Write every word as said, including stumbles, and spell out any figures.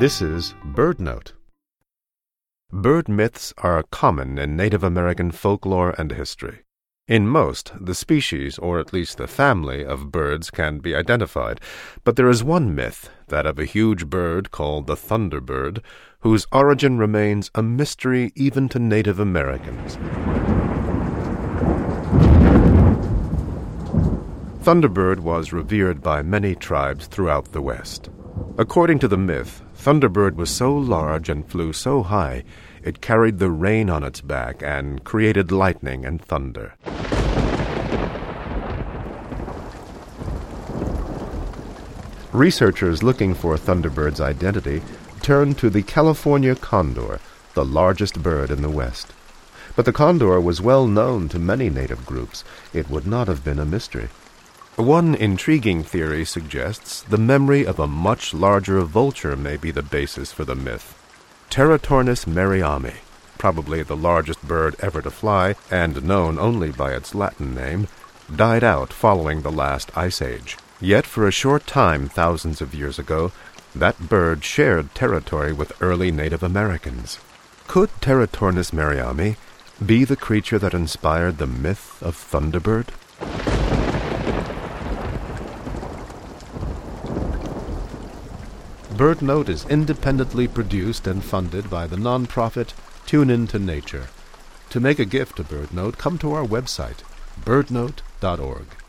This is BirdNote. Bird myths are common in Native American folklore and history. In most, the species, or at least the family, of birds can be identified, but there is one myth, that of a huge bird called the thunderbird, whose origin remains a mystery even to Native Americans. Thunderbird was revered by many tribes throughout the West. According to the myth, Thunderbird was so large and flew so high, it carried the rain on its back and created lightning and thunder. Researchers looking for Thunderbird's identity turned to the California condor, the largest bird in the West. But the condor was well known to many native groups. It would not have been a mystery. One intriguing theory suggests the memory of a much larger vulture may be the basis for the myth. Teratornis merriami, probably the largest bird ever to fly, and known only by its Latin name, died out following the last ice age. Yet for a short time, thousands of years ago, that bird shared territory with early Native Americans. Could Teratornis merriami be the creature that inspired the myth of Thunderbird? BirdNote is independently produced and funded by the nonprofit Tune Into Nature. To make a gift to BirdNote, come to our website, bird note dot org.